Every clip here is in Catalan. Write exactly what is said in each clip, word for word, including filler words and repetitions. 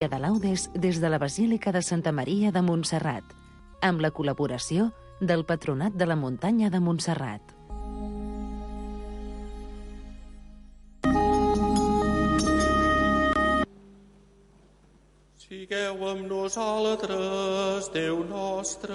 de laudes des de la Basílica de Santa Maria de Montserrat, amb la col·laboració del Patronat de la Muntanya de Montserrat. Sigueu amb nosaltres, Déu nostre.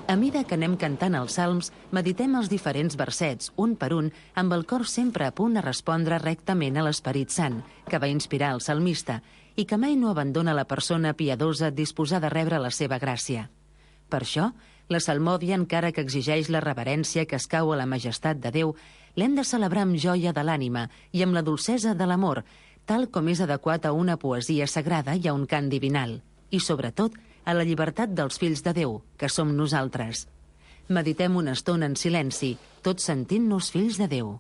A mida que anem cantant els salms, meditem els diferents versets, un per un, amb el cor sempre a punt a respondre rectament a l'Esperit Sant, que va inspirar el salmista, i que mai no abandona la persona piadosa disposada a rebre la seva gràcia. Per això, la salmòdia, encara que exigeix la reverència que escau a la majestat de Déu, l'hem de celebrar amb joia de l'ànima i amb la dolcesa de l'amor, tal com és adequat a una poesia sagrada i a un cant divinal, i, sobretot, a la llibertat dels fills de Déu, que som nosaltres. Meditem una estona en silenci, tots sentint-nos fills de Déu.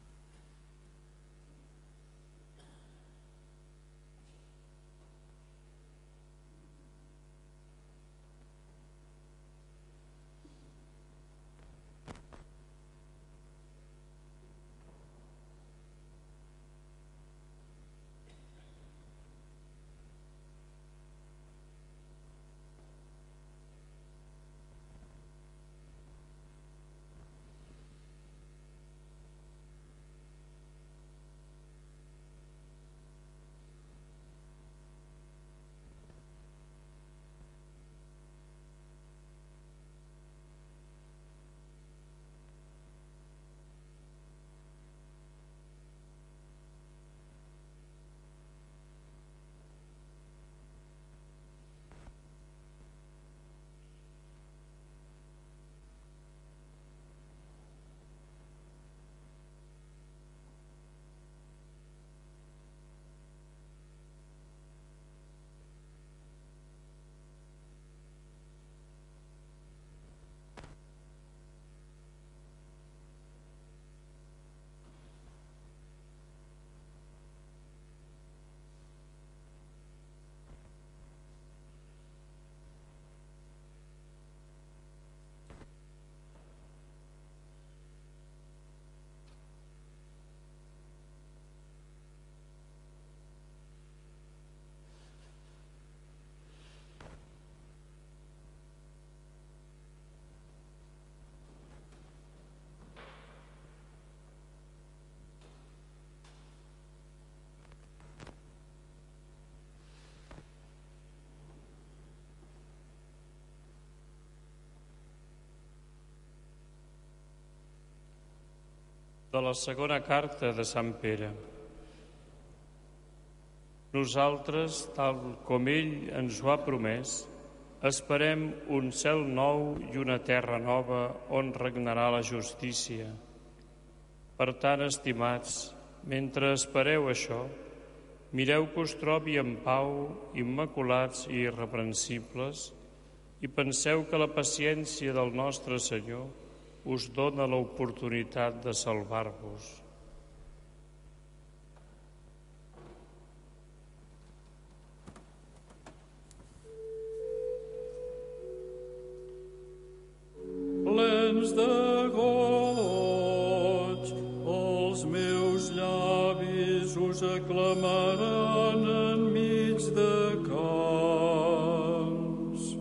De la segona carta de Sant Pere. Nosaltres, tal com ell ens ho ha promès, esperem un cel nou i una terra nova on regnarà la justícia. Per tant, estimats, mentre espereu això, mireu que us trobi en pau, immaculats i irreprensibles, i penseu que la paciència del nostre Senyor us dona l'oportunitat de salvar-vos. Plens de goig, els meus llavis us aclamaran enmig de cants.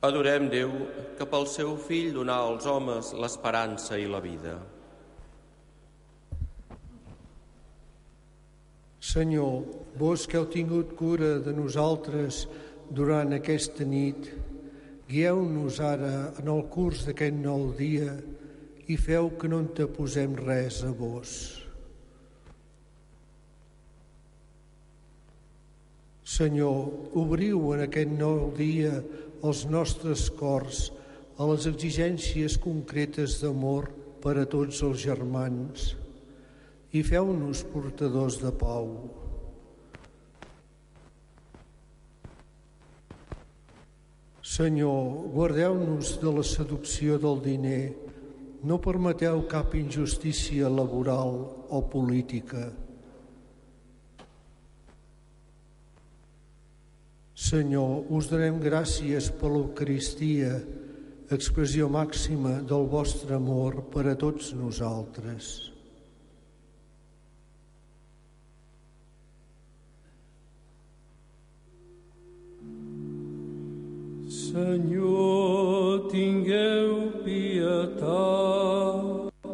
Adorem Déu, que pel seu Fill donà als homes l'esperança i la vida. Senyor, vos que heu tingut cura de nosaltres durant aquesta nit, guieu-nos ara en el curs d'aquest nou dia i feu que no anteposem res a vos. Senyor, obriu en aquest nou dia els nostres cors a les exigències concretes d'amor per a tots els germans i feu-nos portadors de pau. Senyor, guardeu-nos de la seducció del diner, no permeteu cap injustícia laboral o política. Senyor, us donem gràcies per l'Eucaristia, expressió màxima del vostre amor per a tots nosaltres. Senyor, tingueu pietat.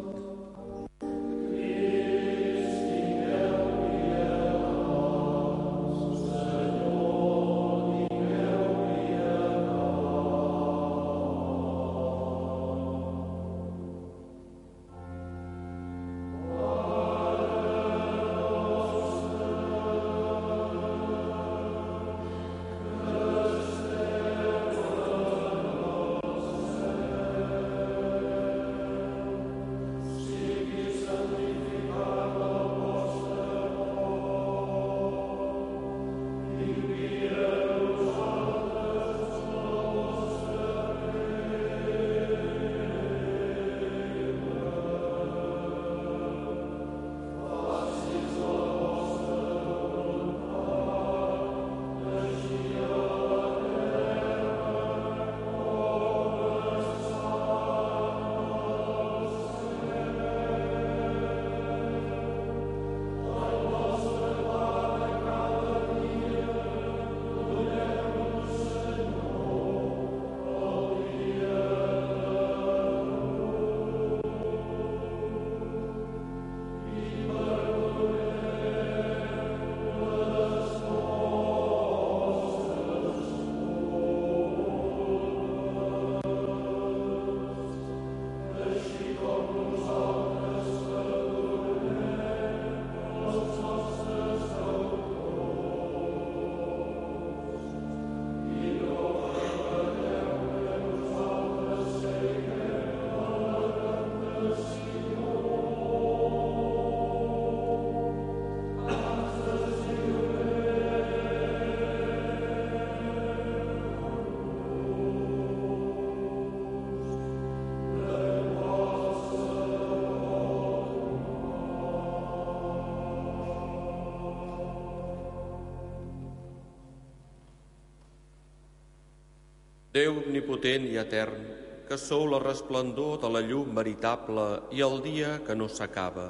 Déu omnipotent i etern, que sou la resplendor de la llum veritable i el dia que no s'acaba,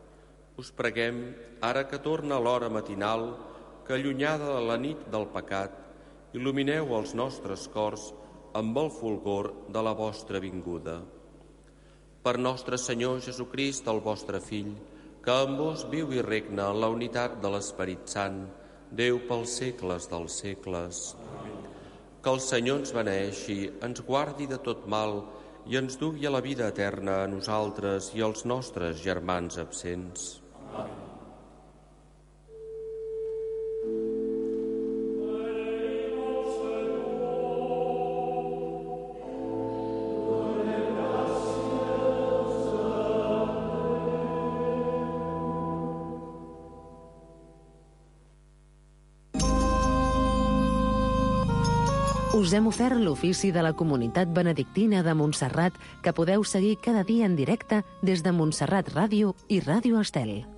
us preguem, ara que torna l'hora matinal, que allunyada de la nit del pecat, il·lumineu els nostres cors amb el fulgor de la vostra vinguda. Per nostre Senyor Jesucrist, el vostre Fill, que amb vos viu i regna en la unitat de l'Esperit Sant, Déu pels segles dels segles. Que el Senyor ens beneeixi, ens guardi de tot mal i ens dugui a la vida eterna a nosaltres i als nostres germans absents. Amén. Us hem ofert l'ofici de la Comunitat Benedictina de Montserrat, que podeu seguir cada dia en directe des de Montserrat Ràdio i Ràdio Estel.